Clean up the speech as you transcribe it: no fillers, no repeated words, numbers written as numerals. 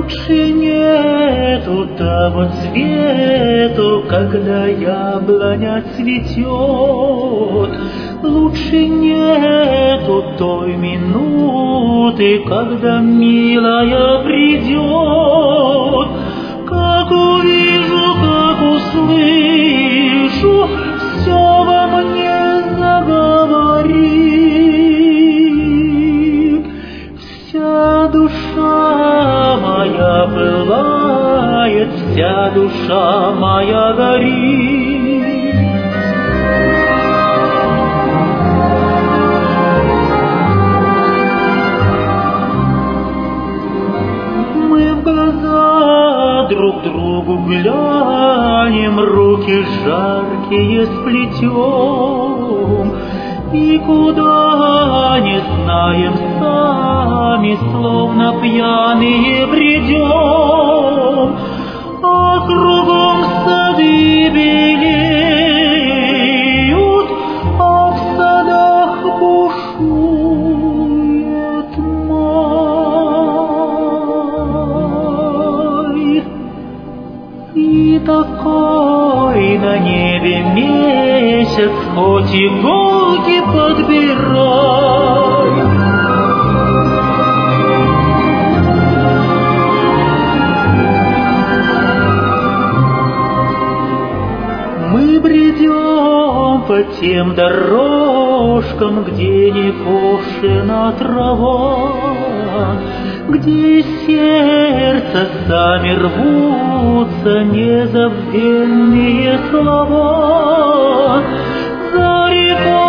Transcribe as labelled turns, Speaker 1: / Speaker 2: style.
Speaker 1: Лучше нету того цвету, когда яблоня цветет. Лучше нету той минуты, когда милая придет. Как увижу, как услышу, все во мне заговорит. Вся душа моя пылает, вся душа моя горит. Мы в глаза друг другу глянем, руки жаркие сплетем, и куда не знаем сами, словно пьяные бредем, а кругом сады белеют, а в садах бушует май. И такой на небе месяц, хоть иголки подбирай. Мы бредем по тем дорожкам, где не кошена трава, где из сердца сами рвутся незабвенные слова. За рекой